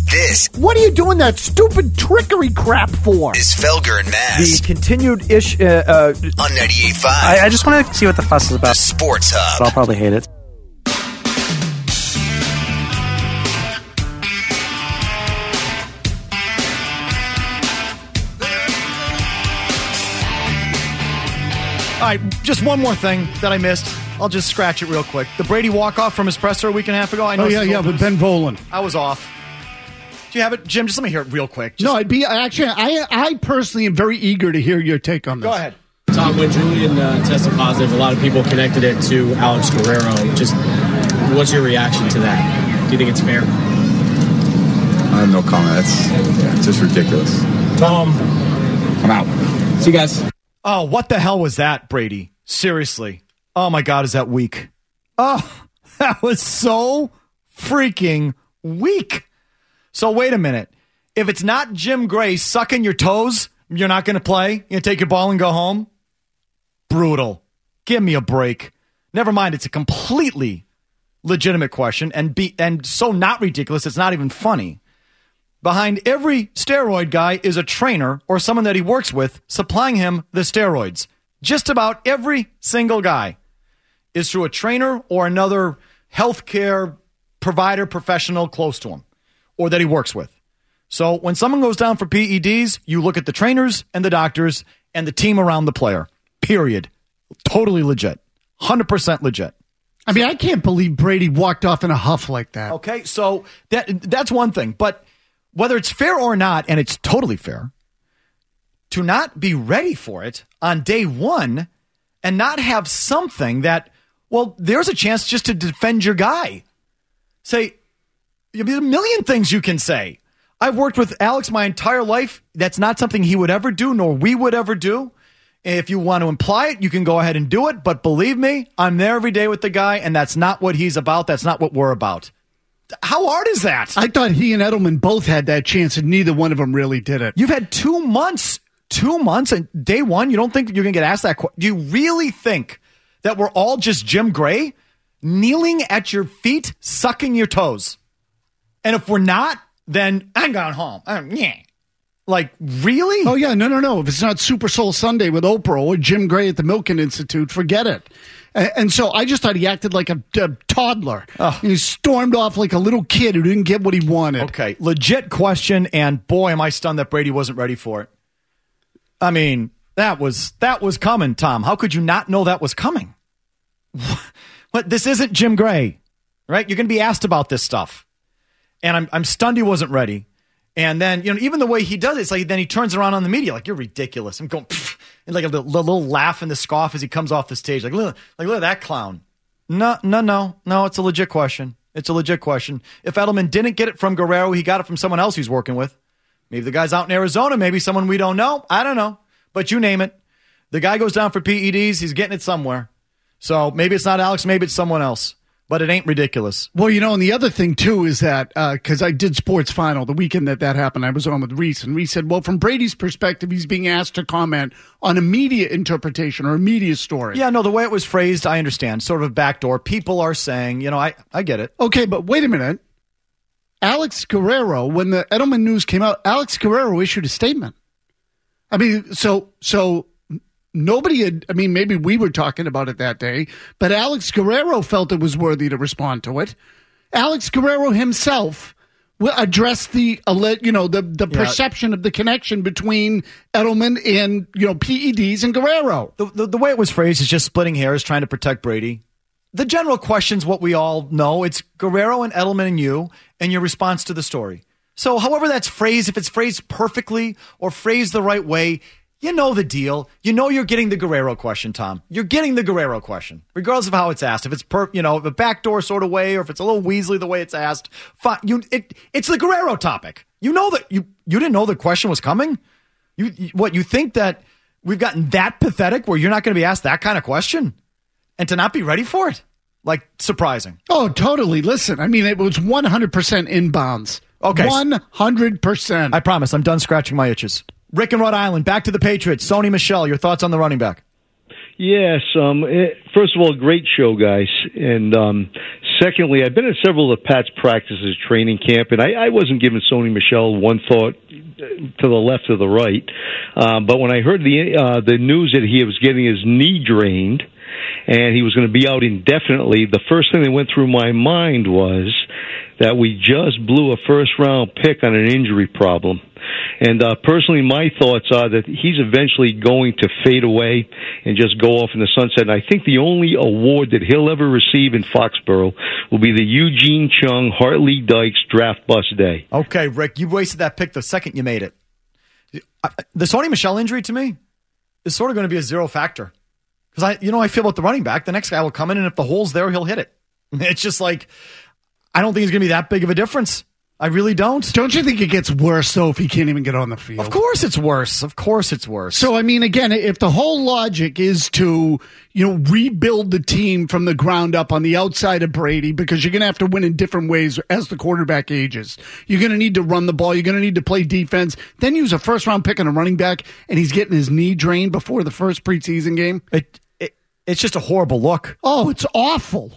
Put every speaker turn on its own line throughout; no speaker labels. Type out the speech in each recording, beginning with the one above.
This
What are you doing that stupid trickery crap for?
is Felger and Mazz
The continued ish.
on 98.5.
I just want to see what the fuss is
The
about.
Sports
But
Hub.
I'll probably hate it.
All right, just one more thing that I missed. I'll just scratch it real quick. The Brady walk-off from his presser a week and a half ago. I know
Oh, yeah, with Ben Volen.
I was off. Do you have it, Jim? Just let me hear it real quick.
No, I personally am very eager to hear your take on this.
Go ahead.
Tom, when Julian tested positive, a lot of people connected it to Alex Guerrero. Just what's your reaction to that? Do you think it's fair?
I have no comment. It's just ridiculous.
Tom,
I'm out. See you guys.
Oh, what the hell was that, Brady? Seriously. Oh, my God, is that weak? Oh, that was so freaking weak. So wait a minute. If it's not Jim Gray sucking your toes, you're not going to play? You're going to take your ball and go home? Brutal. Give me a break. Never mind, it's a completely legitimate question and so not ridiculous, it's not even funny. Behind every steroid guy is a trainer or someone that he works with supplying him the steroids. Just about every single guy is through a trainer or another healthcare provider professional close to him or that he works with. So when someone goes down for PEDs, you look at the trainers and the doctors and the team around the player. Period. Totally legit. 100% legit.
I mean, I can't believe Brady walked off in a huff like that.
Okay, so that's one thing. But whether it's fair or not, and it's totally fair, to not be ready for it on day one and not have something that, well, there's a chance just to defend your guy. Say, there's a million things you can say. I've worked with Alex my entire life. That's not something he would ever do, nor we would ever do. If you want to imply it, you can go ahead and do it. But believe me, I'm there every day with the guy, and that's not what he's about. That's not what we're about. How hard is that?
I thought he and Edelman both had that chance, and neither one of them really did it.
You've had 2 months. 2 months, and day one, you don't think you're going to get asked that question? Do you really think that we're all just Jim Gray kneeling at your feet, sucking your toes? And if we're not, then I'm going home. Yeah. Like, really?
Oh, yeah, no. If it's not Super Soul Sunday with Oprah or Jim Gray at the Milken Institute, forget it. And so I just thought he acted like a toddler.
Oh.
He stormed off like a little kid who didn't get what he wanted.
Okay, legit question, and boy, am I stunned that Brady wasn't ready for it. I mean, that was coming, Tom. How could you not know that was coming? But this isn't Jim Gray, right? You're going to be asked about this stuff. And I'm stunned he wasn't ready. And then, even the way he does it, it's like then he turns around on the media like, you're ridiculous. I'm going, and like a little laugh and the scoff as he comes off the stage. Like, look at that clown. No, it's a legit question. It's a legit question. If Edelman didn't get it from Guerrero, he got it from someone else he's working with. Maybe the guy's out in Arizona, maybe someone we don't know. I don't know. But you name it. The guy goes down for PEDs, he's getting it somewhere. So maybe it's not Alex, maybe it's someone else. But it ain't ridiculous.
Well, and the other thing, too, is that because I did Sports Final the weekend that happened, I was on with Reese, and Reese said, well, from Brady's perspective, he's being asked to comment on a media interpretation or a media story.
Yeah, no, the way it was phrased, I understand. Sort of a backdoor. People are saying, I get it.
Okay, but wait a minute. Alex Guerrero, when the Edelman news came out, Alex Guerrero issued a statement. I mean, so nobody had, maybe we were talking about it that day, but Alex Guerrero felt it was worthy to respond to it. Alex Guerrero himself addressed the perception of the connection between Edelman and, PEDs and Guerrero.
The way it was phrased is just splitting hairs, trying to protect Brady. The general question's what we all know. It's Guerrero and Edelman and you and your response to the story. So however that's phrased, if it's phrased perfectly or phrased the right way, you know the deal. You're getting the Guerrero question, Tom. You're getting the Guerrero question, regardless of how it's asked. If it's a backdoor sort of way, or if it's a little Weasley the way it's asked, fine. It's the Guerrero topic. You know that you didn't know the question was coming. You think that we've gotten that pathetic where you're not going to be asked that kind of question, and to not be ready for it, like surprising.
Oh, totally. Listen, it was 100% inbounds.
Okay,
100%.
I promise. I'm done scratching my itches. Rick in Rhode Island, back to the Patriots. Sony Michel, your thoughts on the running back?
Yes. First of all, great show, guys. And secondly, I've been at several of the Pats practices, training camp, and I wasn't giving Sony Michel one thought to the left or the right. But when I heard the news that he was getting his knee drained and he was going to be out indefinitely, the first thing that went through my mind was that we just blew a first-round pick on an injury problem. And personally, my thoughts are that he's eventually going to fade away and just go off in the sunset. And I think the only award that he'll ever receive in Foxborough will be the Eugene Chung Hartley Dykes Draft Bust Day.
Okay, Rick, you wasted that pick the second you made it. The Sony Michel injury, to me, is sort of going to be a zero factor. Because I feel about the running back. The next guy will come in, and if the hole's there, he'll hit it. It's just like, I don't think it's going to be that big of a difference. I really don't.
Don't you think it gets worse, though, if he can't even get on the field?
Of course it's worse. Of course it's worse.
So, I mean, again, if the whole logic is to, rebuild the team from the ground up on the outside of Brady, because you're going to have to win in different ways as the quarterback ages. You're going to need to run the ball. You're going to need to play defense. Then use a first-round pick on a running back, and he's getting his knee drained before the first preseason game.
It's just a horrible look.
Oh, it's awful.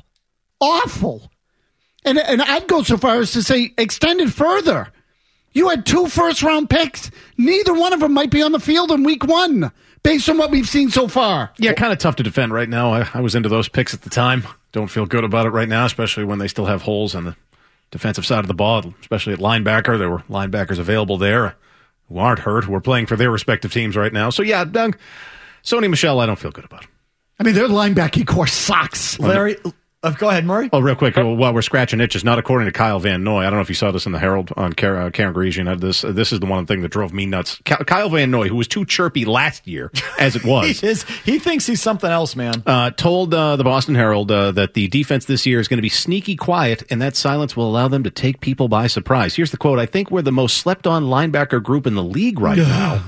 Awful. And I'd go so far as to say extend it further. You had 2 first-round picks. Neither one of them might be on the field in week 1, based on what we've seen so far.
Yeah, kind of tough to defend right now. I was into those picks at the time. Don't feel good about it right now, especially when they still have holes on the defensive side of the ball, especially at linebacker. There were linebackers available there who aren't hurt, who are playing for their respective teams right now. So, yeah, Doug, Sony Michel, I don't feel good about.
I mean, their linebacking core sucks.
Larry... go ahead, Murray.
Oh, real quick, while we're scratching itches, not according to Kyle Van Noy. I don't know if you saw this in the Herald on Karen Grisian. This is the one thing that drove me nuts. Kyle Van Noy, who was too chirpy last year, as it was.
He thinks he's something else, man.
Told the Boston Herald that the defense this year is going to be sneaky quiet, and that silence will allow them to take people by surprise. Here's the quote. I think we're the most slept-on linebacker group in the league right now.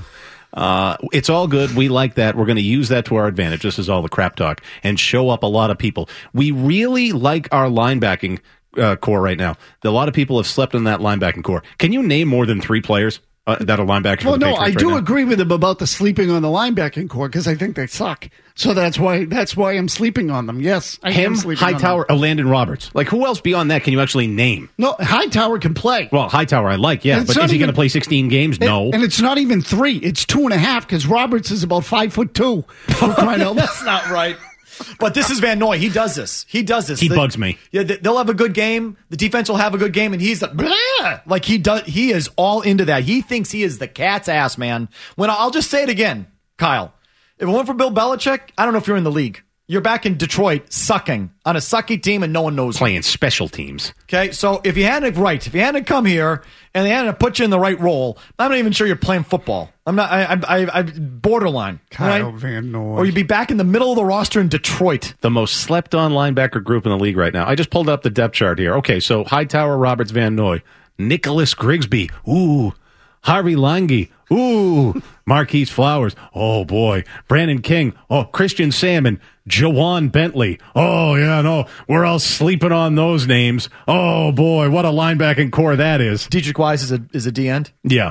It's all good. We like that. We're going to use that to our advantage. This is all the crap talk and show up a lot of people. We really like our linebacking core right now. A lot of people have slept on that linebacking core. Can you name more than 3 players that are linebackers?
Well, no, I do agree with him about the sleeping on the linebacking core because I think they suck. So that's why I'm sleeping on them. Yes, I am sleeping
Hightower,
on them.
Landon Roberts. Like, who else beyond that can you actually name?
No, Hightower can play.
Well, Hightower I like, yeah. But is he going to play 16 games? No.
And it's not even 3. It's 2.5 because Roberts is about 5'2".
That's not right. But this is Van Noy. He does this. He
bugs me.
Yeah, they'll have a good game. The defense will have a good game, and he's like he does. He is all into that. He thinks he is the cat's ass, man. When I'll just say it again, Kyle. If it weren't for Bill Belichick, I don't know if you're in the league. You're back in Detroit, sucking on a sucky team, and no one knows
playing special teams.
Okay, so if you hadn't come here and they hadn't put you in the right role, I'm not even sure you're playing football. I'm not. I'm borderline.
Kyle Van Noy.
Or you'd be back in the middle of the roster in Detroit.
The most slept-on linebacker group in the league right now. I just pulled up the depth chart here. Okay, so Hightower, Roberts, Van Noy, Nicholas Grigsby. Ooh. Harvey Lange. Ooh. Marquise Flowers. Oh, boy. Brandon King. Oh, Christian Salmon. Jawan Bentley. Oh, yeah, no. We're all sleeping on those names. Oh, boy. What a linebacking core that is.
Dietrich Wise is a D-end?
Yeah.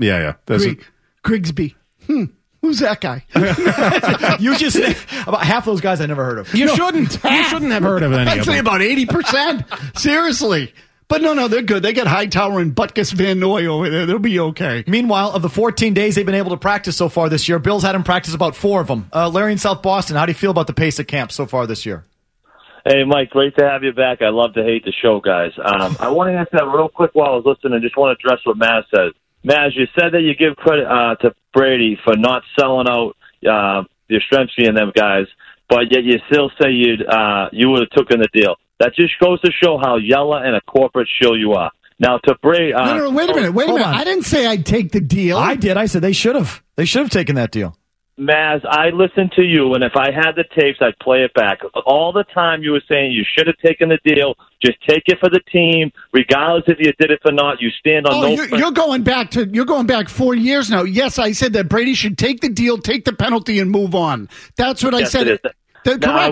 Grigsby. Who's that guy?
You just about half those guys I never heard of.
You shouldn't have heard of any
I'd
of
say
them.
about 80%. Seriously. But no, they're good. They got Hightower and Butkus Van Noy over there. They'll be okay.
Meanwhile, of the 14 days they've been able to practice so far this year, Bill's had him practice about 4 of them. Larry in South Boston, how do you feel about the pace of camp so far this year?
Hey, Mike, great to have you back. I love to hate the show, guys. I want to ask that real quick while I was listening. I just want to address what Maz says. Maz, you said that you give credit to Brady for not selling out Yastrzemski and them guys, but yet you still say you would have taken the deal. That just goes to show how yellow and a corporate shill you are. Now, to Brady...
No, wait a minute. I didn't say I'd take the deal.
I did. I said they should have. They should have taken that deal.
Maz, I listened to you, and if I had the tapes, I'd play it back. All the time you were saying you should have taken the deal. Just take it for the team, regardless if you did it or not. You stand on
you're going back 4 years now. Yes, I said that Brady should take the deal, take the penalty, and move on. That's what I said. Correct. No.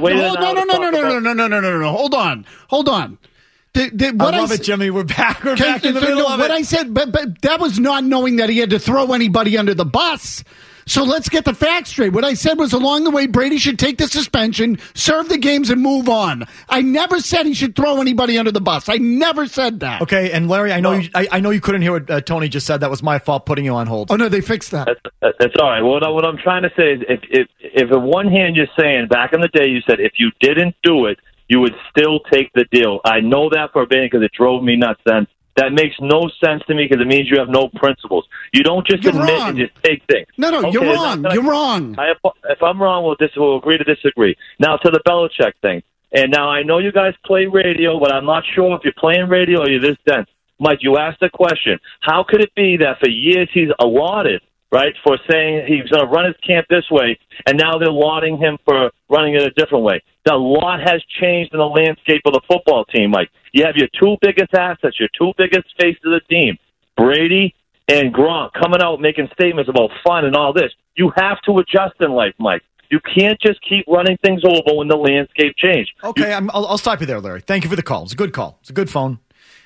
Hold on.
I love it, Jimmy. We're back in the middle of it.
What I said, but that was not knowing that he had to throw anybody under the bus. So let's get the facts straight. What I said was along the way, Brady should take the suspension, serve the games, and move on. I never said he should throw anybody under the bus. I never said that.
Okay, and Larry, I know you couldn't hear what Tony just said. That was my fault putting you on hold.
Oh, no, they fixed that.
That's all right. What I'm trying to say is if on one hand you're saying back in the day you said if you didn't do it, you would still take the deal. I know that for a bit because it drove me nuts then. That makes no sense to me because it means you have no principles. You don't just admit and just take things.
No, okay, you're wrong. You're wrong.
If I'm wrong, we'll agree to disagree. Now, to the Belichick thing. And now I know you guys play radio, but I'm not sure if you're playing radio or you're this dense. Mike, you asked the question. How could it be that for years he's allotted, right, for saying he's going to run his camp this way, and now they're lauding him for running it a different way? A lot has changed in the landscape of the football team, Mike. You have your two biggest assets, your two biggest faces of the team, Brady and Gronk, coming out making statements about fun and all this. You have to adjust in life, Mike. You can't just keep running things over when the landscape change.
Okay, I'll stop you there, Larry. Thank you for the call. It's a good call. It's a good phone.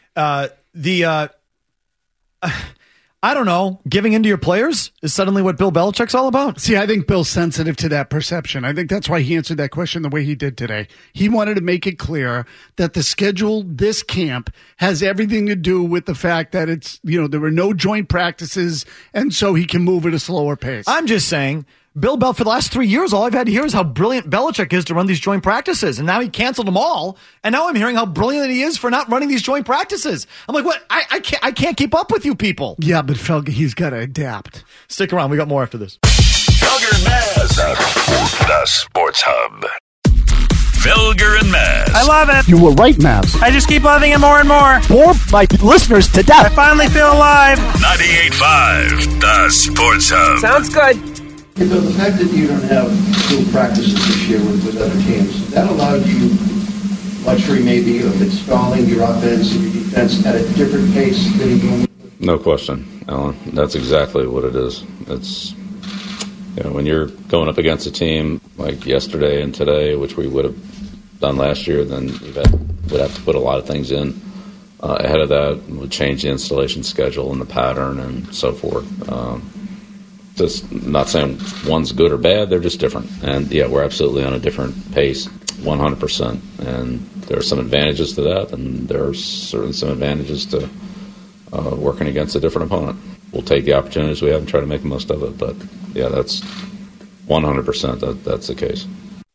I don't know. Giving in to your players is suddenly what Bill Belichick's all about?
See, I think Bill's sensitive to that perception. I think that's why he answered that question the way he did today. He wanted to make it clear that the schedule this camp has everything to do with the fact that it's, there were no joint practices, and so he can move at a slower pace.
I'm just saying, Bill Bell, for the last 3 years, all I've had to hear is how brilliant Belichick is to run these joint practices. And now he canceled them all. And now I'm hearing how brilliant he is for not running these joint practices. I'm like, what? I can't keep up with you people.
Yeah, but Felger, he's got to adapt.
Stick around. We got more after this.
Felger and Maz, the Sports Hub. Felger and Maz.
I love it.
You were right, Maz.
I just keep loving it more and more.
Bore my listeners to death.
I finally feel alive.
98.5, the Sports Hub.
Sounds good.
The fact that you don't have full practices this year with other teams, that allows you luxury maybe of installing your offense and your defense at a different pace than you normally would?
No question, Alan. That's exactly what it is. It's when you're going up against a team like yesterday and today, which we would have done last year, then would have to put a lot of things in ahead of that. Would change the installation schedule and the pattern and so forth. Just not saying one's good or bad, they're just different. And yeah, we're absolutely on a different pace, 100%. And there are some advantages to that, and there are certainly some advantages to working against a different opponent. We'll take the opportunities we have and try to make the most of it. But yeah, that's 100% that's the case.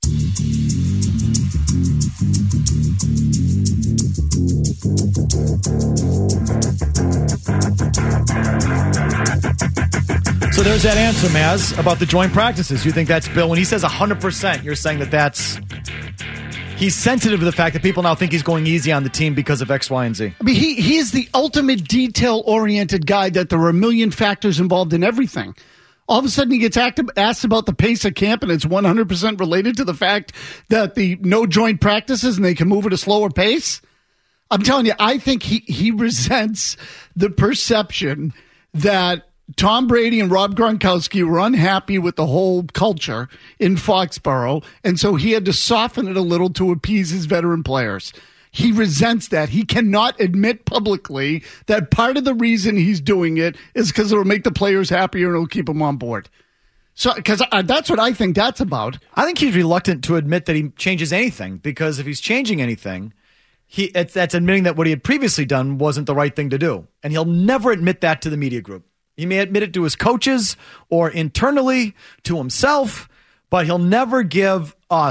So there's that answer, Maz, about the joint practices. You think that's Bill? When he says 100%, you're saying that's... He's sensitive to the fact that people now think he's going easy on the team because of X, Y, and Z.
I mean, he is the ultimate detail-oriented guy that there are a million factors involved in everything. All of a sudden he gets asked about the pace of camp, and it's 100% related to the fact that the no joint practices and they can move at a slower pace. I'm telling you, I think he resents the perception that Tom Brady and Rob Gronkowski were unhappy with the whole culture in Foxborough, and so he had to soften it a little to appease his veteran players. He resents that. He cannot admit publicly that part of the reason he's doing it is because it'll make the players happier and it'll keep them on board. So, because that's what I think that's about.
I think he's reluctant to admit that he changes anything, because if he's changing anything, that's admitting that what he had previously done wasn't the right thing to do. And he'll never admit that to the media group. He may admit it to his coaches or internally to himself, but he'll never give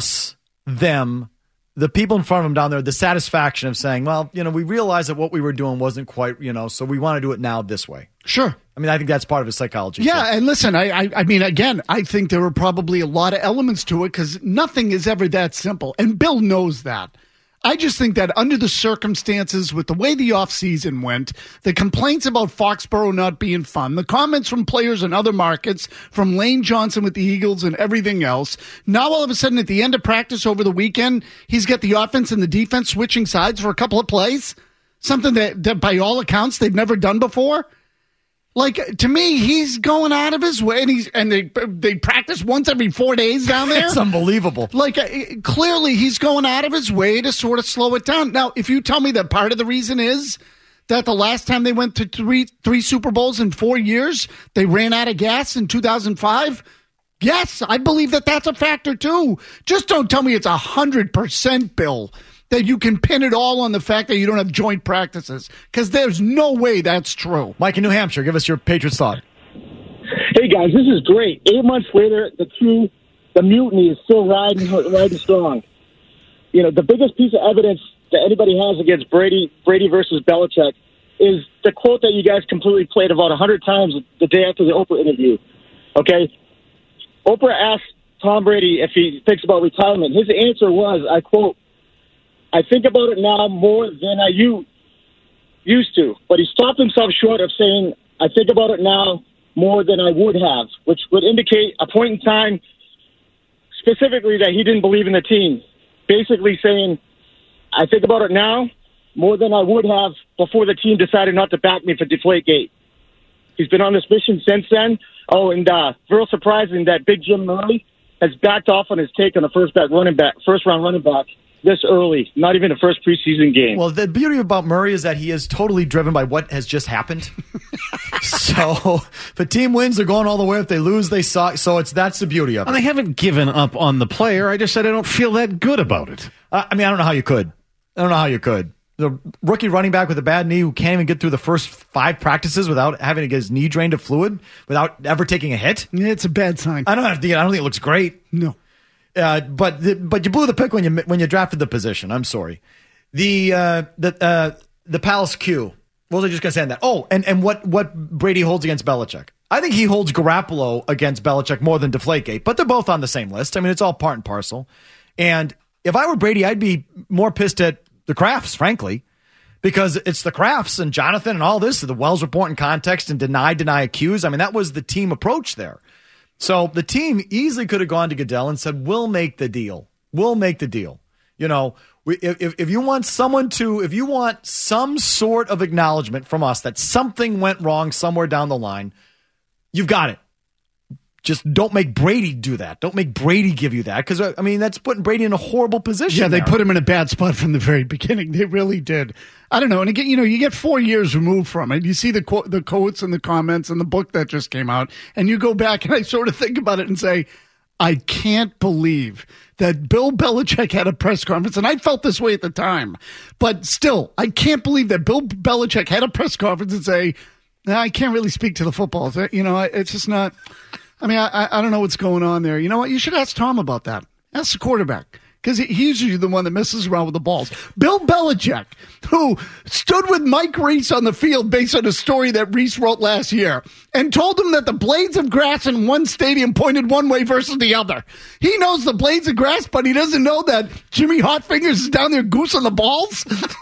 them, the people in front of him down there, the satisfaction of saying, well, we realized that what we were doing wasn't quite, so we want to do it now this way.
Sure.
I mean, I think that's part of his psychology.
Yeah,
too.
and listen, I mean, again, I think there are probably a lot of elements to it because nothing is ever that simple, and Bill knows that. I just think that under the circumstances, with the way the offseason went, the complaints about Foxborough not being fun, the comments from players in other markets, from Lane Johnson with the Eagles and everything else, now all of a sudden at the end of practice over the weekend, he's got the offense and the defense switching sides for a couple of plays, something that by all accounts they've never done before. Like, to me, he's going out of his way, and they practice once every 4 days down there.
It's unbelievable.
Like, clearly he's going out of his way to sort of slow it down. Now, if you tell me that part of the reason is that the last time they went to three Super Bowls in 4 years, they ran out of gas in 2005? Yes, I believe that that's a factor too. Just don't tell me it's 100%, Bill, that you can pin it all on the fact that you don't have joint practices, because there's no way that's true.
Mike in New Hampshire, give us your Patriots thought.
Hey, guys, this is great. 8 months later, the mutiny is still riding strong. You know, the biggest piece of evidence that anybody has against Brady versus Belichick is the quote that you guys completely played about 100 times the day after the Oprah interview. Okay? Oprah asked Tom Brady if he thinks about retirement. His answer was, I quote, "I think about it now more than I used to." But he stopped himself short of saying, "I think about it now more than I would have," which would indicate a point in time specifically that he didn't believe in the team. Basically saying, "I think about it now more than I would have before the team decided not to back me for Deflategate." He's been on this mission since then. Oh, and real surprising that Big Jim Murray has backed off on his take on the first-round running back this early, not even the first preseason game.
Well, the beauty about Murray is that he is totally driven by what has just happened. So if a team wins, they're going all the way. If they lose, they suck. So that's the beauty of it.
And I haven't given up on the player. I just said I don't feel that good about it.
I don't know how you could. The rookie running back with a bad knee who can't even get through the first 5 practices without having to get his knee drained of fluid, without ever taking a hit.
Yeah, it's a bad sign.
I don't think it looks great.
No.
But you blew the pick when you drafted the position. I'm sorry. The Palace Q. What was I just going to say on that? Oh, and what Brady holds against Belichick. I think he holds Garoppolo against Belichick more than Deflategate, but they're both on the same list. I mean, it's all part and parcel. And if I were Brady, I'd be more pissed at the Crafts, frankly, because it's the Crafts and Jonathan and all this, the Wells report in context and deny, accuse. I mean, that was the team approach there. So the team easily could have gone to Goodell and said, we'll make the deal. You know, if you want some sort of acknowledgement from us that something went wrong somewhere down the line, you've got it. Just don't make Brady do that. Don't make Brady give you that. Because, I mean, that's putting Brady in a horrible position.
Yeah, they put him in a bad spot from the very beginning. They really did. I don't know. And again, you get 4 years removed from it. You see the quotes and the comments and the book that just came out. And you go back and I sort of think about it and say, I can't believe that Bill Belichick had a press conference. And I felt this way at the time. But still, I can't believe that Bill Belichick had a press conference and say, I can't really speak to the football. You know, it's just not... I mean, I don't know what's going on there. You know what? You should ask Tom about that. Ask the quarterback, because he's usually the one that messes around with the balls. Bill Belichick, who stood with Mike Reese on the field based on a story that Reese wrote last year and told him that the blades of grass in one stadium pointed one way versus the other. He knows the blades of grass, but he doesn't know that Jimmy Hotfingers is down there goosing the balls.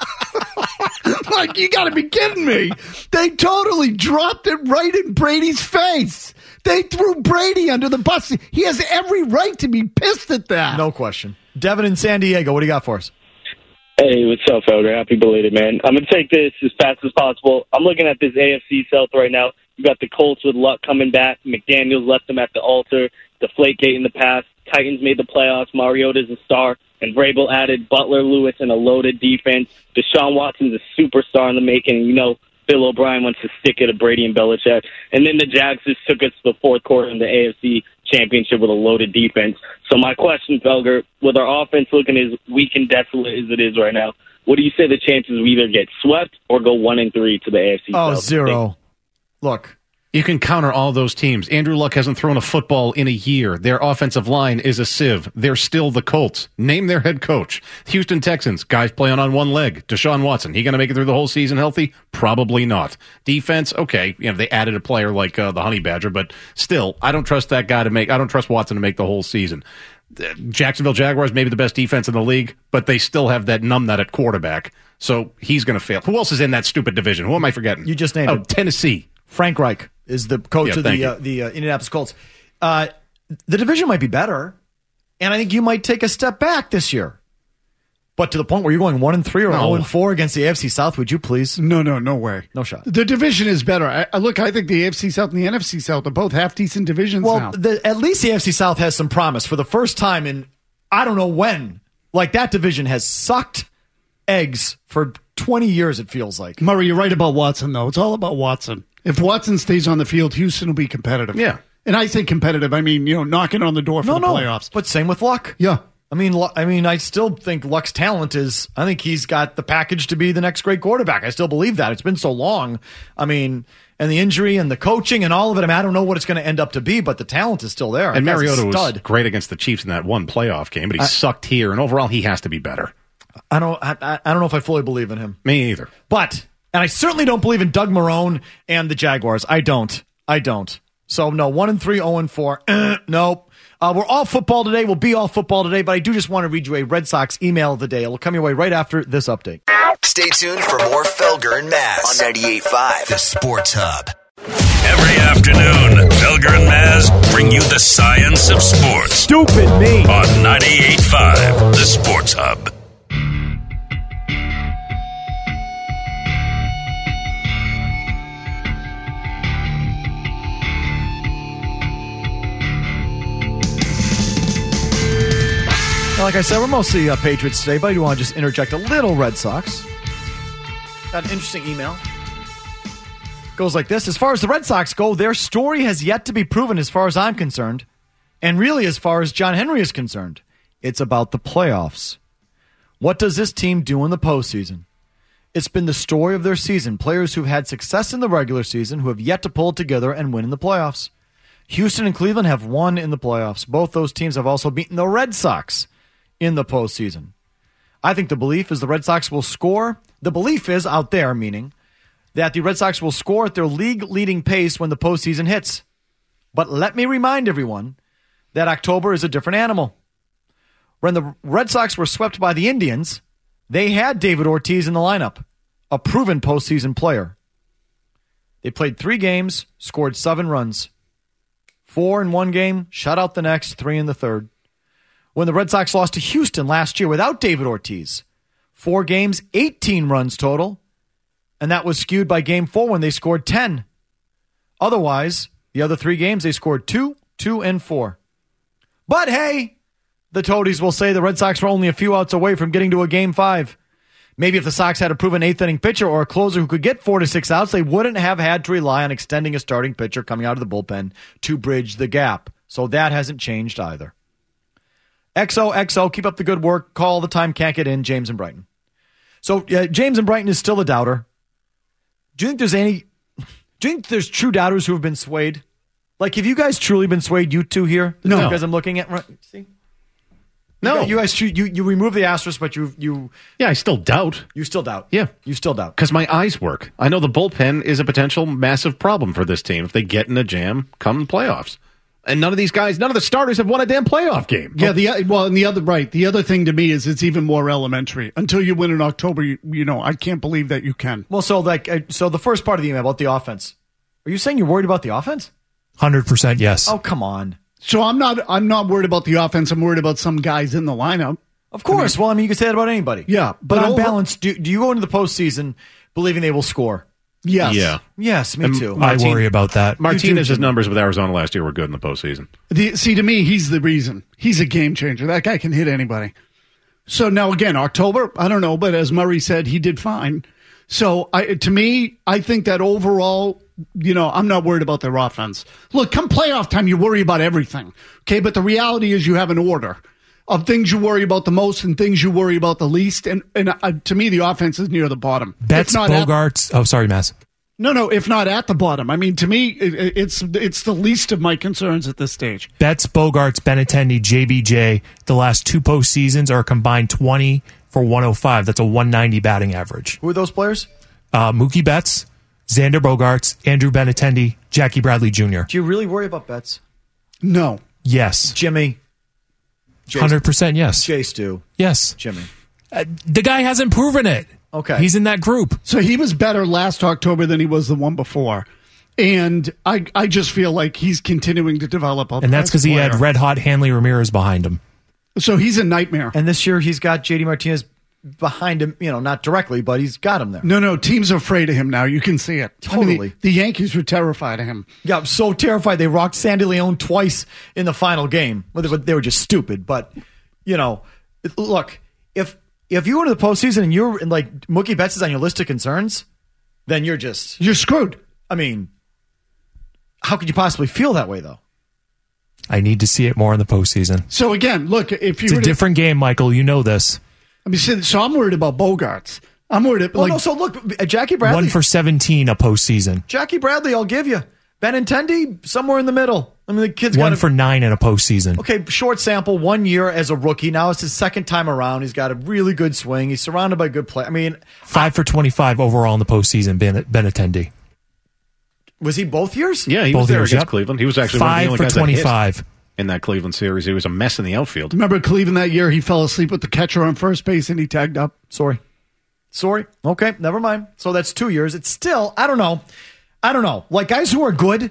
Like, you got to be kidding me. They totally dropped it right in Brady's face. They threw Brady under the bus. He has every right to be pissed at that.
No question. Devin in San Diego, what do you got for us?
Hey, what's up, Felder? Happy belated, man. I'm going to take this as fast as possible. I'm looking at this AFC South right now. You got the Colts with Luck coming back. McDaniels left them at the altar. Deflategate in the past. Titans made the playoffs. Mariota's a star. And Vrabel added Butler, Lewis, and a loaded defense. Deshaun Watson's a superstar in the making. You know, Bill O'Brien wants to stick it to Brady and Belichick. And then the Jags just took us to the fourth quarter in the AFC Championship with a loaded defense. So my question, Felger, with our offense looking as weak and desolate as it is right now, what do you say the chances we either get swept or go 1-3 to the AFC South?
0. Look.
You can counter all those teams. Andrew Luck hasn't thrown a football in a year. Their offensive line is a sieve. They're still the Colts. Name their head coach. Houston Texans, guys playing on one leg. Deshaun Watson, he going to make it through the whole season healthy? Probably not. Defense, okay, they added a player like the Honey Badger, but still, I don't trust that guy I don't trust Watson to make the whole season. Jacksonville Jaguars, maybe the best defense in the league, but they still have that numbnut at quarterback, so he's going to fail. Who else is in that stupid division? Who am I forgetting?
You just named it.
Tennessee.
Frank Reich is the coach of the Indianapolis Colts. The division might be better, and I think you might take a step back this year. But to the point where you're going 1-3 or 0-4 against the AFC South, would you please?
No way.
No shot.
The division is better. I think the AFC South and the NFC South are both half-decent divisions now.
Well, at least the AFC South has some promise. For the first time in I don't know when, like that division has sucked eggs for 20 years, it feels like.
Murray, you're right about Watson, though. It's all about Watson. If Watson stays on the field, Houston will be competitive.
Yeah.
And I say competitive, I mean, knocking on the door for the playoffs.
But same with Luck.
Yeah.
I mean, I still think Luck's talent is, I think he's got the package to be the next great quarterback. I still believe that. It's been so long. I mean, and the injury and the coaching and all of it. I mean, I don't know what it's going to end up to be, but the talent is still there.
And Mariota was great against the Chiefs in that one playoff game, but he sucked here. And overall, he has to be better.
I don't know if I fully believe in him.
Me either.
But, and I certainly don't believe in Doug Marrone and the Jaguars. I don't. So, no, 1-3, 0-4. Nope. We're all football today. We'll be all football today, but I do just want to read you a Red Sox email of the day. It'll come your way right after this update.
Stay tuned for more Felger and Maz on 98.5, the Sports Hub. Every afternoon, Felger and Maz bring you the science of sports.
Stupid me.
On 98.5, the Sports Hub.
Like I said, we're mostly Patriots today, but I do want to just interject a little Red Sox. Got an interesting email. Goes like this. As far as the Red Sox go, their story has yet to be proven as far as I'm concerned. And really, as far as John Henry is concerned, it's about the playoffs. What does this team do in the postseason? It's been the story of their season. Players who've had success in the regular season who have yet to pull it together and win in the playoffs. Houston and Cleveland have won in the playoffs. Both those teams have also beaten the Red Sox in the postseason. I think the belief is the Red Sox will score. The belief is out there, meaning that the Red Sox will score at their league-leading pace when the postseason hits. But let me remind everyone that October is a different animal. When the Red Sox were swept by the Indians, they had David Ortiz in the lineup, a proven postseason player. They played 3 games, scored 7 runs. 4 in one game, shut out the next, 3 in the third. When the Red Sox lost to Houston last year without David Ortiz, 4 games, 18 runs total, and that was skewed by Game 4 when they scored 10. Otherwise, the other 3 games, they scored 2, 2, and 4. But hey, the Toadies will say the Red Sox were only a few outs away from getting to a Game 5. Maybe if the Sox had a proven 8th-inning pitcher or a closer who could get 4 to 6 outs, they wouldn't have had to rely on extending a starting pitcher coming out of the bullpen to bridge the gap. So that hasn't changed either. XOXO, keep up the good work. Call all the time, can't get in. James in Brighton. So James in Brighton is still a doubter. Do you think there's true doubters who have been swayed? Like, have you guys truly been swayed, you two here?
No.
Because I'm looking at, see?
No.
You guys, you remove the asterisk, but you.
Yeah, I still doubt.
You still doubt.
Yeah.
You still doubt.
Because my eyes work. I know the bullpen is a potential massive problem for this team if they get in a jam come playoffs. And none of the starters have won a damn playoff game.
Yeah, the other thing to me is it's even more elementary. Until you win in October, I can't believe that you can.
Well, so the first part of the email about the offense. Are you saying you're worried about the offense?
100% yes.
Oh, come on.
So I'm not worried about the offense. I'm worried about some guys in the lineup.
Of course. You can say that about anybody.
Yeah.
But on balance, do you go into the postseason believing they will score?
Yes.
Yeah.
Yes, me too.
I worry about that.
Martinez's numbers with Arizona last year were good in the postseason.
To me, he's the reason. He's a game changer. That guy can hit anybody. So now again, October, I don't know, but as Murray said, he did fine. So I think that overall, I'm not worried about their offense. Look, come playoff time, you worry about everything. Okay, but the reality is you have an order of things you worry about the most and things you worry about the least. And to me, the offense is near the bottom.
Betts, Bogarts. Sorry, Mass.
No, if not at the bottom. I mean, to me, it's the least of my concerns at this stage.
Betts, Bogarts, Benintendi, JBJ, the last 2 postseasons are combined 20 for 105. That's a 190 batting average.
Who are those players?
Mookie Betts, Xander Bogaerts, Andrew Benintendi, Jackie Bradley Jr.
Do you really worry about Betts?
No.
Yes.
Jimmy?
100% yes.
Jay Stu?
Yes.
Jimmy?
The guy hasn't proven it.
Okay.
He's in that group.
So he was better last October than he was the one before. And I just feel like he's continuing to develop.
And that's because he had red-hot Hanley Ramirez behind him.
So he's a nightmare.
And this year he's got JD Martinez behind him, not directly, but he's got him there.
No, teams are afraid of him now. You can see it.
Totally.
I mean, the Yankees were terrified of him.
Yeah, I'm so terrified. They rocked Sandy Leon twice in the final game. Well, they were just stupid. But, look, if if you went to the postseason and you're like Mookie Betts is on your list of concerns, then you're
screwed.
I mean, how could you possibly feel that way, though?
I need to see it more in the postseason.
So again, look, if you
it's a different game, Michael. You know this.
I mean, so I'm worried about Bogarts. I'm worried about
so look, Jackie Bradley
1 for 17 a postseason.
Jackie Bradley, I'll give you. Benintendi, somewhere in the middle. I mean, the kid's
1 for 9 in a postseason.
Okay, short sample, 1 year as a rookie. Now it's his second time around. He's got a really good swing. He's surrounded by good play. I mean,
5 for 25 overall in the postseason. Benintendi.
Was he both years?
Yeah, he
both
was there
years,
against Cleveland. He was actually
5
one of the only
for
guys
25
that hit in that Cleveland series. He was a mess in the outfield.
Remember Cleveland that year? He fell asleep with the catcher on first base and he tagged up.
Sorry. Okay, never mind. So that's 2 years. It's still, I don't know. Like guys who are good,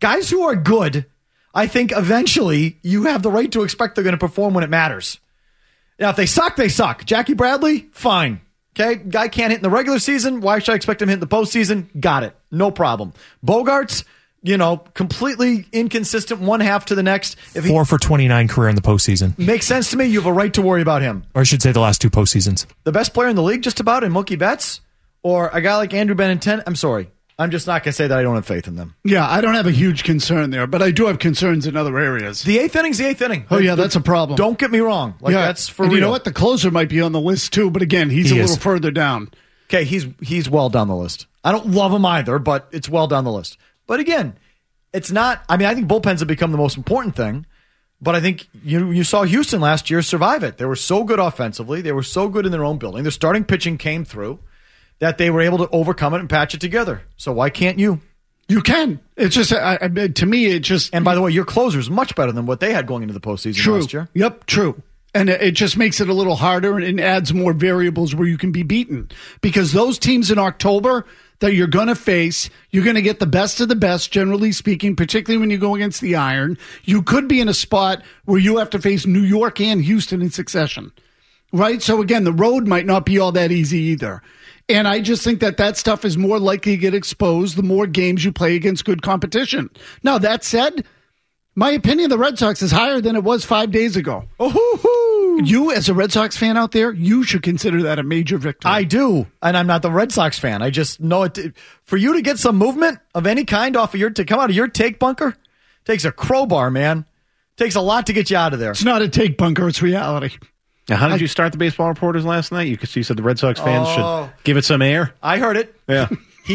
I think eventually you have the right to expect they're going to perform when it matters. Now, if they suck, they suck. Jackie Bradley, fine. Okay, guy can't hit in the regular season. Why should I expect him to hit in the postseason? Got it. No problem. Bogarts, completely inconsistent one half to the next.
4 for 29 career in the postseason.
Makes sense to me. You have a right to worry about him.
Or I should say the last 2 postseasons.
The best player in the league just about in Mookie Betts? Or a guy like Andrew Benintendi? I'm sorry. I'm just not going to say that I don't have faith in them.
Yeah, I don't have a huge concern there, but I do have concerns in other areas.
The eighth inning's the eighth inning.
Oh, yeah, that's a problem.
Don't get me wrong. That's for real.
You know what? The closer might be on the list, too, but again, he's a little further down.
Okay, he's well down the list. I don't love him either, but it's well down the list. But again, it's not... I mean, I think bullpens have become the most important thing, but I think you saw Houston last year survive it. They were so good offensively. They were so good in their own building. Their starting pitching came through that they were able to overcome it and patch it together. So why can't you?
You can. It's just, to me, it just...
And by the way, your closer is much better than what they had going into the postseason last year.
Yep, true. And it just makes it a little harder and adds more variables where you can be beaten. Because those teams in October that you're going to face, you're going to get the best of the best, generally speaking, particularly when you go against the Iron. You could be in a spot where you have to face New York and Houston in succession. Right? So again, the road might not be all that easy either. And I just think that stuff is more likely to get exposed the more games you play against good competition. Now, that said, my opinion of the Red Sox is higher than it was 5 days ago. You, as a Red Sox fan out there, you should consider that a major victory.
I do, and I'm not the Red Sox fan. I just know it. For you to get some movement of any kind off of to come out of your take bunker, takes a crowbar, man. Takes a lot to get you out of there.
It's not a take bunker, it's reality.
Now, how did you start the Baseball Reporters last night? You said the Red Sox fans should give it some air.
I heard it.
Yeah.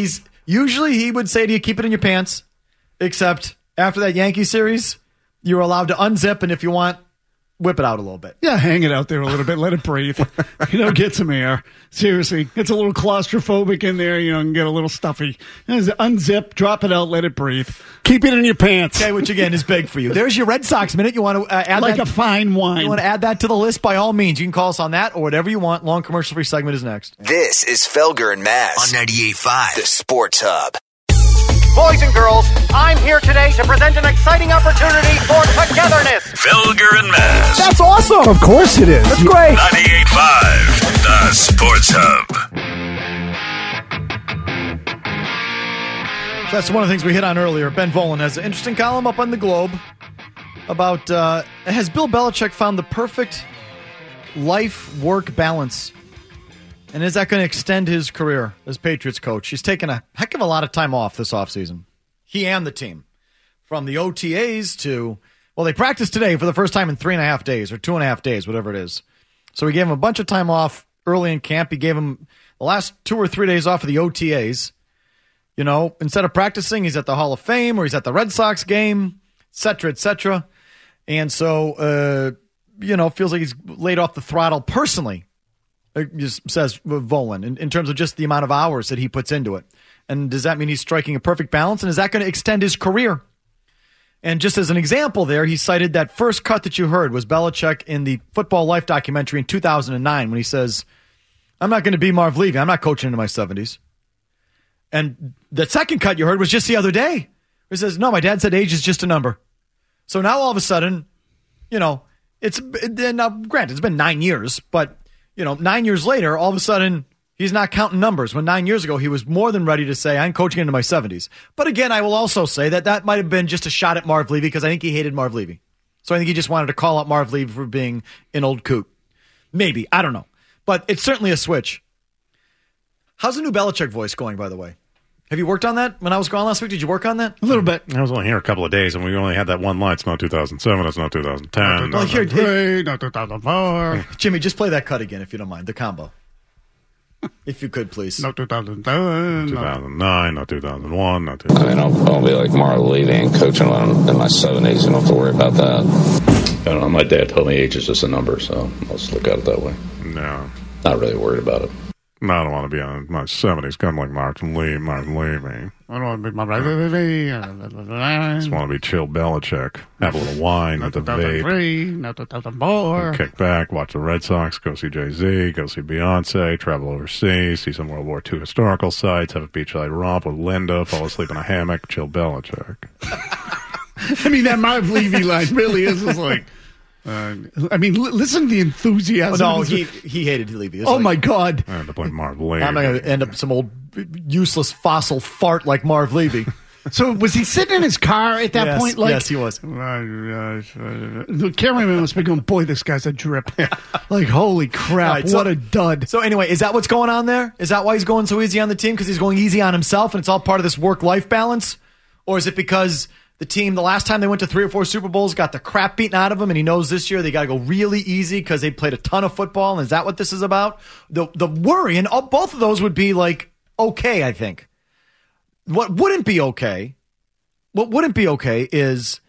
He would say to you, keep it in your pants, except after that Yankee series, you're allowed to unzip, and if you want, whip it out a little bit.
Yeah, hang it out there a little bit. Let it breathe. Get some air. Seriously. It's a little claustrophobic in there, and get a little stuffy. Unzip, drop it out, let it breathe. Keep it in your pants.
Okay, which again is big for you. There's your Red Sox minute. You want to add
like
that?
A fine wine.
You want to add that to the list? By all means. You can call us on that or whatever you want. Long commercial-free segment is next.
This is Felger and Maz on 98.5, the Sports Hub.
Boys and girls, I'm here today to present an exciting opportunity for togetherness.
Felger and Maz.
That's awesome.
Of course it is.
That's great.
98.5, the Sports Hub.
That's one of the things we hit on earlier. Ben Volin has an interesting column up on the Globe about has Bill Belichick found the perfect life-work balance? And is that going to extend his career as Patriots coach? He's taken a heck of a lot of time off this offseason. He and the team. From the OTAs to, they practiced today for the first time in 3.5 days or 2.5 days, whatever it is. So he gave him a bunch of time off early in camp. He gave him the last 2 or 3 days off of the OTAs. Instead of practicing, he's at the Hall of Fame or he's at the Red Sox game, et cetera, et cetera. And so, feels like he's laid off the throttle personally. Says Volin, in terms of just the amount of hours that he puts into it. And does that mean he's striking a perfect balance? And is that going to extend his career? And just as an example there, he cited that first cut that you heard was Belichick in the Football Life documentary in 2009 when he says, I'm not going to be Marv Levy. I'm not coaching into my 70s. And the second cut you heard was just the other day. Where he says, no, my dad said age is just a number. So now all of a sudden, now granted, it's been 9 years, but 9 years later, all of a sudden, he's not counting numbers. When 9 years ago, he was more than ready to say, I'm coaching into my 70s. But again, I will also say that might have been just a shot at Marv Levy because I think he hated Marv Levy. So I think he just wanted to call out Marv Levy for being an old coot. Maybe. I don't know. But it's certainly a switch. How's the new Belichick voice going, by the way? Have you worked on that? When I was gone last week, did you work on that?
A little bit.
I was only here a couple of days, and we only had that one line. It's not 2007. It's not 2010.
Not 2003, not 2004.
Jimmy, just play that cut again, if you don't mind. The combo. If you could, please.
Not 2010.
2009, not 2001, not 2000.
I mean, I'll be like Marv Levy and coaching when I'm in my 70s. You don't have to worry about that. I don't know. My dad told me age is just a number, so I'll just look at it that way.
No.
Not really worried about it.
No, I don't want to be in my 70s. Come like Martin Levy.
I don't want to be Martin Levy.
I just want to be chill Belichick. Have a little wine at the vape.
Not 2004.
Kick back, watch the Red Sox, go see Jay-Z, go see Beyonce, travel overseas, see some World War II historical sites, have a beachside romp with Linda, fall asleep in a hammock, chill Belichick.
I mean, that Marv Levy line really is just like... listen to the enthusiasm.
No, he hated Levy.
Oh, my God.
I had to play Marv Levy.
I'm not going to end up some old useless fossil fart like Marv Levy.
So was he sitting in his car at that point? Like,
yes, he was.
The cameraman must be going, boy, this guy's a drip. Like, holy crap,
Right, so-
what a dud.
So anyway, is that what's going on there? Is that why he's going so easy on the team? Because he's going easy on himself and it's all part of this work-life balance? Or is it because the team, the last time they went to 3 or 4 Super Bowls, got the crap beaten out of them, and he knows this year they got to go really easy because they played a ton of football? And is that what this is about? The worry, and both of those would be like, okay, I think. What wouldn't be okay is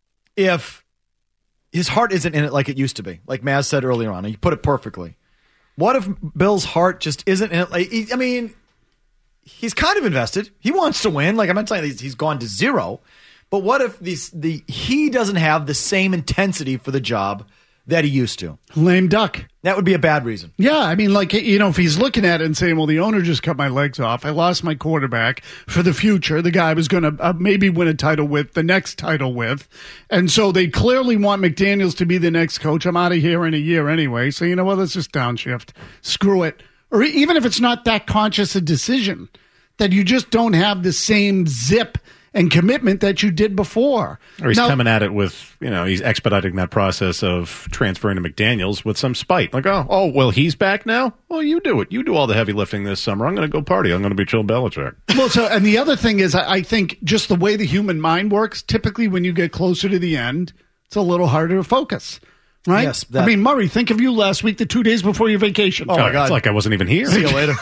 if his heart isn't in it like it used to be, like Maz said earlier on, and you put it perfectly. What if Bill's heart just isn't in it? Like, I mean, he's kind of invested. He wants to win. Like, I'm not saying he's gone to zero. But what if he doesn't have the same intensity for the job that he used to?
Lame duck.
That would be a bad reason.
Yeah, I mean, like, you know, if he's looking at it and saying, well, the owner just cut my legs off. I lost my quarterback for the future. The guy I was going to maybe win a title with, the next title with. And so they clearly want McDaniels to be the next coach. I'm out of here in a year anyway. So, you know what? Let's just downshift. Screw it. Or even if it's not that conscious a decision, that you just don't have the same zip and commitment that you did before.
Or he's coming at it with, you know, he's expediting that process of transferring to McDaniels with some spite. Like, oh, well, he's back now? Well, you do it. You do all the heavy lifting this summer. I'm going to go party. I'm going to be chill Belichick.
Well, so, and the other thing is, I think just the way the human mind works, typically when you get closer to the end, it's a little harder to focus. Right?
Yes.
I mean, Murray, think of you last week, the 2 days before your vacation.
Oh, my God.
It's like I wasn't even here.
See you later.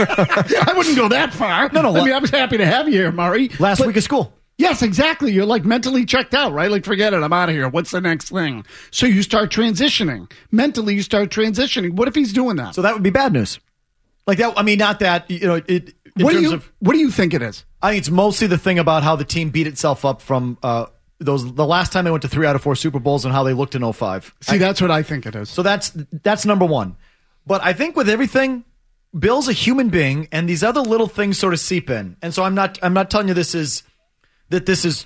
I wouldn't go that far.
No.
I mean, I was happy to have you here, Murray.
Last week of school.
Yes, exactly. You're like mentally checked out, right? Like, forget it. I'm out of here. What's the next thing? So you start transitioning. Mentally, you start transitioning. What if he's doing that?
So that would be bad news. Like that. I mean, not that, you know,
What do you think it is?
I think it's mostly the thing about how the team beat itself up from the last time they went to 3 out of 4 Super Bowls and how they looked in 2005.
See, that's what I think it is.
So that's number one. But I think with everything, Bill's a human being, and these other little things sort of seep in. And so I'm not telling you this is 40%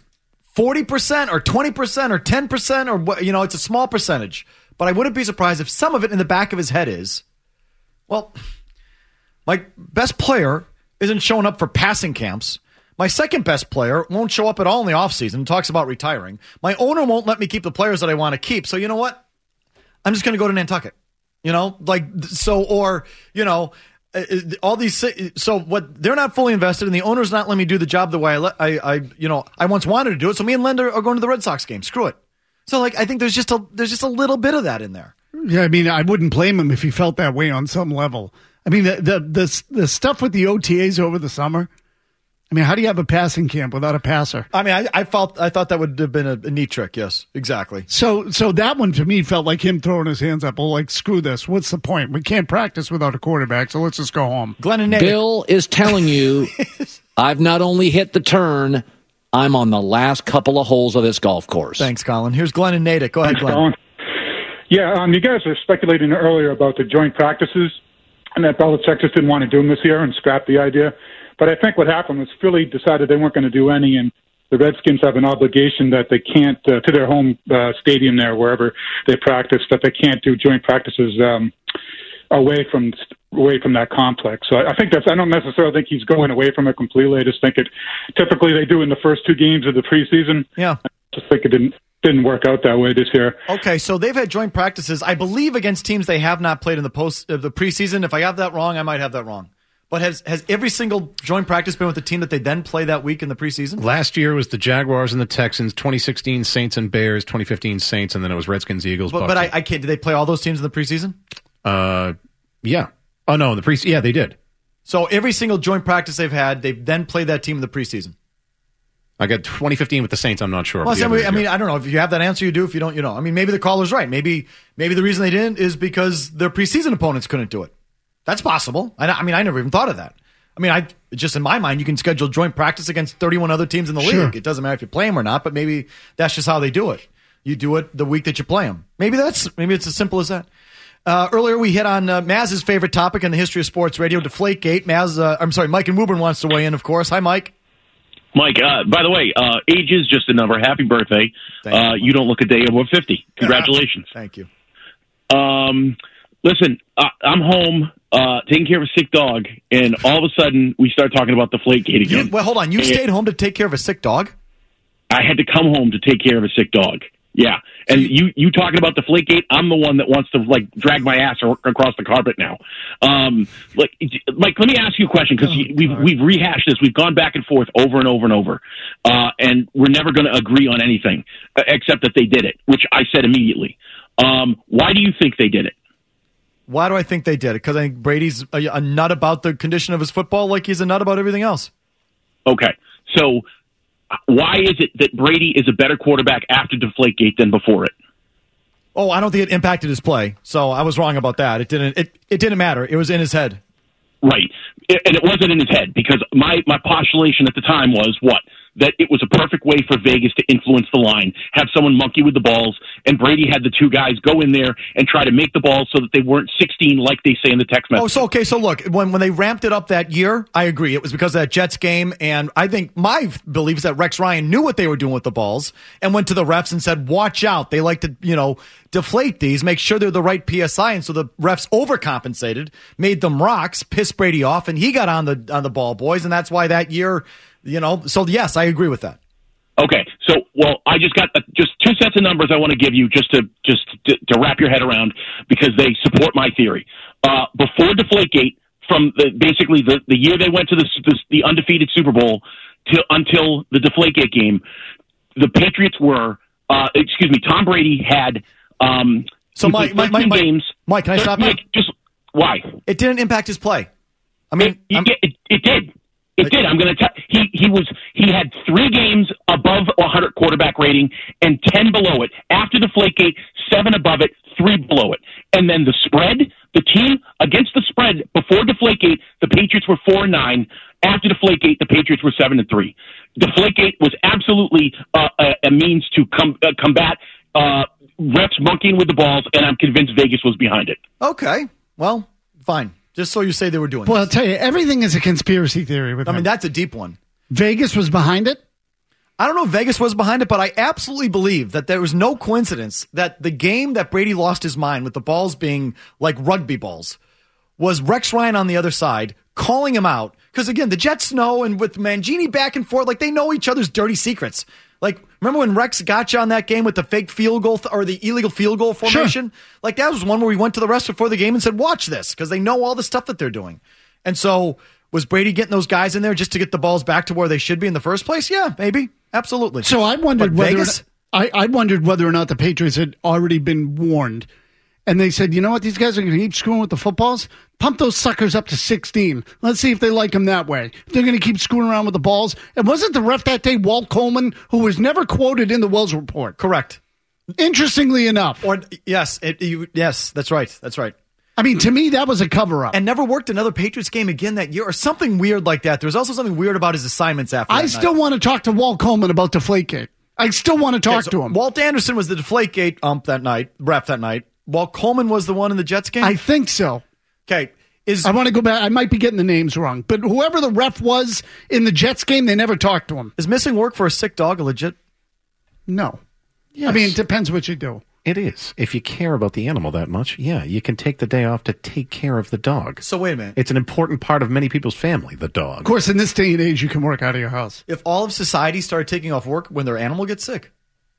or 20% or 10% or what, you know, it's a small percentage. But I wouldn't be surprised if some of it in the back of his head is, well, my best player isn't showing up for passing camps. My second best player won't show up at all in the offseason and talks about retiring. My owner won't let me keep the players that I want to keep. So you know what? I'm just going to go to Nantucket. You know, like, so, or, you know, all these, so what, they're not fully invested and the owner's not letting me do the job the way I once wanted to do it. So me and Linda are going to the Red Sox game. Screw it. So like, I think there's just a little bit of that in there.
Yeah. I mean, I wouldn't blame him if he felt that way on some level. I mean, the stuff with the OTAs over the summer. I mean, how do you have a passing camp without a passer?
I mean, I thought that would have been a neat trick. Yes, exactly.
So that one to me felt like him throwing his hands up. Well, like, screw this. What's the point? We can't practice without a quarterback, so let's just go home.
Glenn and Natick.
Bill is telling you, I've not only hit the turn, I'm on the last couple of holes of this golf course.
Thanks, Colin. Here's Glenn and Natick. Go ahead, Glenn.
Colin. Yeah, you guys were speculating earlier about the joint practices and that Belichick just didn't want to do them this year and scrap the idea. But I think what happened was Philly decided they weren't going to do any, and the Redskins have an obligation that they can't, to their home stadium there, wherever they practice, that they can't do joint practices away from that complex. So I think I don't necessarily think he's going away from it completely. I just think typically they do in the first 2 games of the preseason.
Yeah.
Just think it didn't work out that way this year.
Okay, so they've had joint practices, I believe, against teams they have not played in the preseason. If I have that wrong, I might have that wrong. But has every single joint practice been with the team that they then play that week in the preseason?
Last year was the Jaguars and the Texans, 2016 Saints and Bears, 2015 Saints, and then it was Redskins, Eagles, Bucs.
But I can't. Did they play all those teams in the preseason?
Yeah. Oh, no, in the preseason. Yeah, they did.
So every single joint practice they've had, they've then played that team in the preseason.
I got 2015 with the Saints. I'm not sure.
Well, I mean, I don't know. If you have that answer, you do. If you don't, you know. I mean, maybe the caller's right. Maybe the reason they didn't is because their preseason opponents couldn't do it. That's possible. I mean, I never even thought of that. I mean, just in my mind, you can schedule joint practice against 31 other teams in the league. It doesn't matter if you play them or not, but maybe that's just how they do it. You do it the week that you play them. Maybe it's as simple as that. Earlier, we hit on Maz's favorite topic in the history of sports radio, Deflategate. Mike and Woburn wants to weigh in, of course. Hi, Mike.
Mike, by the way, age is just a number. Happy birthday. You don't look a day over 50. Congratulations.
Thank you.
Listen, I'm home taking care of a sick dog, and all of a sudden we start talking about Deflategate again.
Well, hold on. You stayed home to take care of a sick dog?
I had to come home to take care of a sick dog. Yeah. And you talking about Deflategate, I'm the one that wants to drag my ass across the carpet now. Mike, let me ask you a question, because we've rehashed this. We've gone back and forth over and over and over, and we're never going to agree on anything except that they did it, which I said immediately. Why do you think they did it?
Why do I think they did it? Because I think Brady's a nut about the condition of his football like he's a nut about everything else.
Okay. So why is it that Brady is a better quarterback after Deflategate than before it?
Oh, I don't think it impacted his play, so I was wrong about that. It didn't matter. It was in his head.
Right. And it wasn't in his head, because my postulation at the time was what? That it was a perfect way for Vegas to influence the line, have someone monkey with the balls, and Brady had the two guys go in there and try to make the balls so that they weren't 16 like they say in the text message.
So look, when they ramped it up that year, I agree. It was because of that Jets game, and I think my belief is that Rex Ryan knew what they were doing with the balls and went to the refs and said, watch out. They like to, deflate these, make sure they're the right PSI, and so the refs overcompensated, made them rocks, pissed Brady off, and he got on the ball boys, and that's why that year... so yes, I agree with that.
Okay, so I just got just two sets of numbers I want to give you just to wrap your head around, because they support my theory. Before Deflategate, from basically the year they went to the undefeated Super Bowl until the Deflategate game, the Patriots were Tom Brady had
Mike,
games.
Mike, can I stop you?
Just why?
It didn't impact his play. I mean,
it did. It did. I'm going to tell he had 3 games above 100 quarterback rating and 10 below it. After Deflategate, 7 above it, 3 below it. And then the spread, the team against the spread before Deflategate, the Patriots were 4-9. After Deflategate, the Patriots were 7-3. Deflategate was absolutely a means to combat refs monkeying with the balls, and I'm convinced Vegas was behind it.
Okay, well, fine. Just so you say they were doing
Well, I'll tell you, everything is a conspiracy theory with him.
I mean, that's a deep one.
Vegas was behind it?
I don't know if Vegas was behind it, but I absolutely believe that there was no coincidence that the game that Brady lost his mind with the balls being like rugby balls was Rex Ryan on the other side calling him out. Because, again, the Jets know, and with Mangini back and forth, they know each other's dirty secrets. Remember when Rex got you on that game with the fake field goal or the illegal field goal formation? Sure. That was one where we went to the refs before the game and said, watch this, because they know all the stuff that they're doing. And so was Brady getting those guys in there just to get the balls back to where they should be in the first place? Yeah, maybe. Absolutely.
So I wondered I wondered whether or not the Patriots had already been warned. And they said, you know what, these guys are going to keep screwing with the footballs? Pump those suckers up to 16. Let's see if they like them that way. If they're going to keep screwing around with the balls. And wasn't the ref that day Walt Coleman, who was never quoted in the Wells report?
Correct.
Interestingly enough.
Yes, that's right. That's right.
I mean, to me, that was a cover-up.
And never worked another Patriots game again that year or something weird like that. There was also something weird about his assignments after that
I still want to talk to Walt Coleman about Deflategate. I still want to talk to him.
Walt Anderson was the Deflategate ref that night. Walt Coleman was the one in the Jets game?
I think so.
Okay.
I want to go back. I might be getting the names wrong. But whoever the ref was in the Jets game, they never talked to him.
Is missing work for a sick dog legit?
No.
Yes.
I mean, it depends what you do.
It is. If you care about the animal that much, yeah, you can take the day off to take care of the dog.
So wait a minute.
It's an important part of many people's family, the dog.
Of course, in this day and age, you can work out of your house.
If all of society started taking off work when their animal gets sick,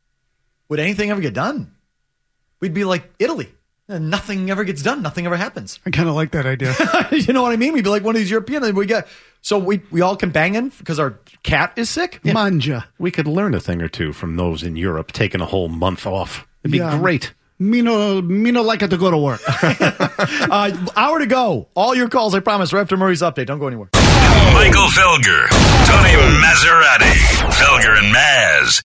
would anything ever get done? We'd be like Italy. And nothing ever gets done. Nothing ever happens.
I kind of like that idea.
You know what I mean? We'd be like one of these European. We all can bang in because our cat is sick.
Yeah. Manja.
We could learn a thing or two from those in Europe taking a whole month off. It'd be great.
Me no like it to go to work.
Hour to go. All your calls, I promise. Right after Murray's update. Don't go anywhere.
Michael Felger, Tony Maserati. Felger